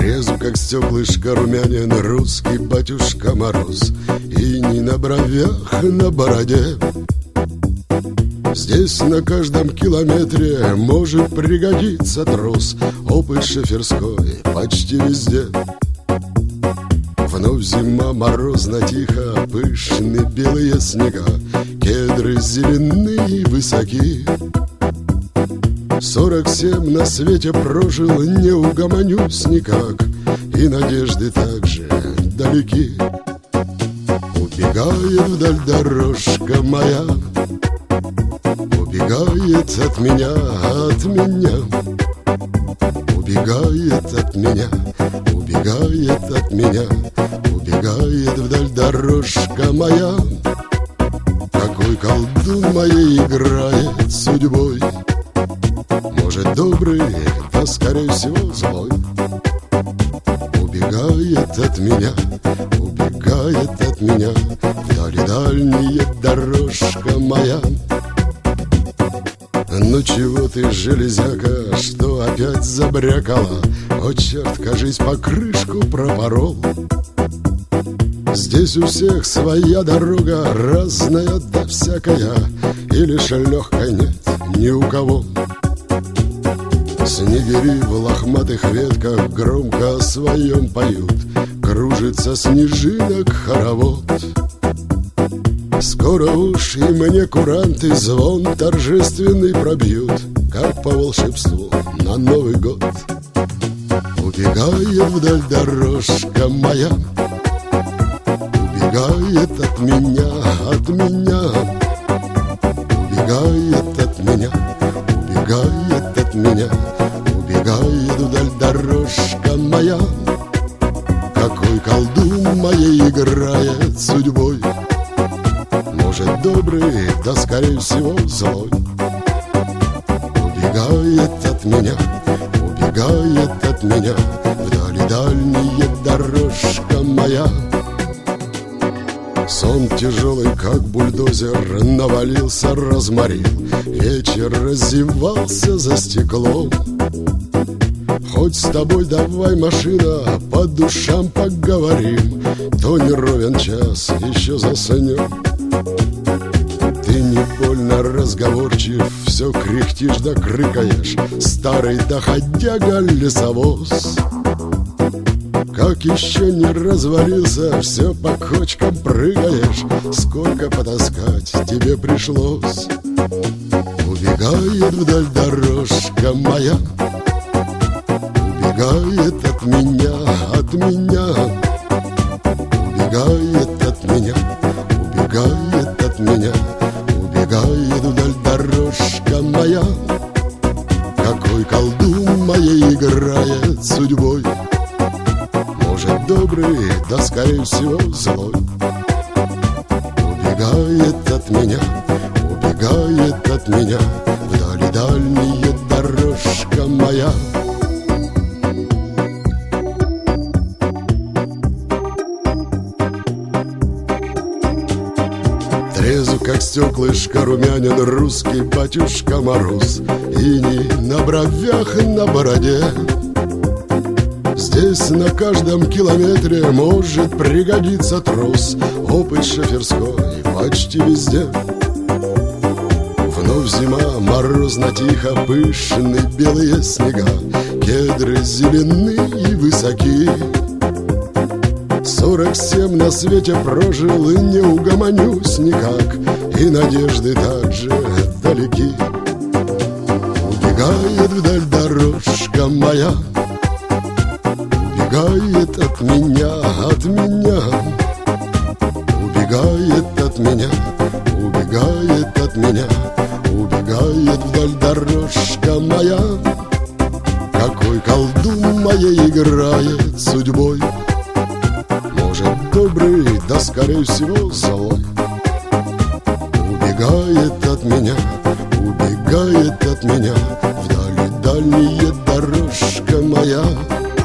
Трезв, как стеклышко, румянен русский батюшка Мороз, иней на бровях, на бороде. Здесь на каждом километре может пригодиться трос, опыт шоферской почти везде. Вновь зима, морозно, тихо, пышны белые снега, кедры зеленые и высоки. 47 на свете прожил, не угомонюсь никак, и надежды также далеки. Убегает вдаль дорожка моя, убегает от меня, от меня. Убегает от меня, убегает от меня, убегает вдаль дорожка моя. Какой колдун моей играет судьбой, может добрый, да скорее всего злой. Убегает от меня, убегает от меня, вдали дальняя дорожка моя. Ну чего ты, железяка, что опять забрякала? О, черт, кажись, покрышку пропорол. Здесь у всех своя дорога, разная да всякая, и лишь легкой нет ни у кого. Снегири в лохматых ветках громко о своем поют, кружится снежинок хоровод. Скоро уж и мне куранты звон торжественный пробьют, как по волшебству на Новый год. Убегает вдаль дорожка моя, убегает от меня, от меня. Убегает от меня, убегает от меня, убегает вдаль дорожка моя. Какой колдун моей играет судьбой, может добрый, да скорее всего злой. Убегает от меня, убегает от меня, вдали дальняя дорожка моя. Сон тяжелый, как бульдозер, навалился, разморил, вечер разевался за стеклом. Хоть с тобой давай, машина, по душам поговорим, то не ровен час, еще заснем. Ты не больно разговорчив, все кряхтишь да крыкаешь, старый доходяга лесовоз. Как еще не развалился, все по кочкам прыгаешь, сколько потаскать тебе пришлось. Убегает вдаль дорожка моя, убегает от меня, от меня. Убегает от меня, убегает от меня, убегает вдаль дорожка моя. Какой колдун моей играет судьбой, может добрый, да скорее всего злой. Убегает от меня, убегает от меня, вдали дальняя дорожка моя. Трезв, как стеклышко, румянен русский батюшка Мороз, иней на бровях, на бороде. Здесь на каждом километре может пригодиться трос, опыт шоферской почти везде. Вновь зима, морозно, тихо, пышны белые снега, кедры зеленые и высоки. 47 на свете прожил, и не угомонюсь никак, и надежды также далеки. Убегает вдаль дорожка моя, убегает от меня, от меня. Убегает от меня, убегает от меня, убегает вдаль дорожка моя. Какой колдун моей играет судьбой, может добрый, да скорее всего злой. Убегает от меня, убегает от меня, вдали дальняя дорожка моя.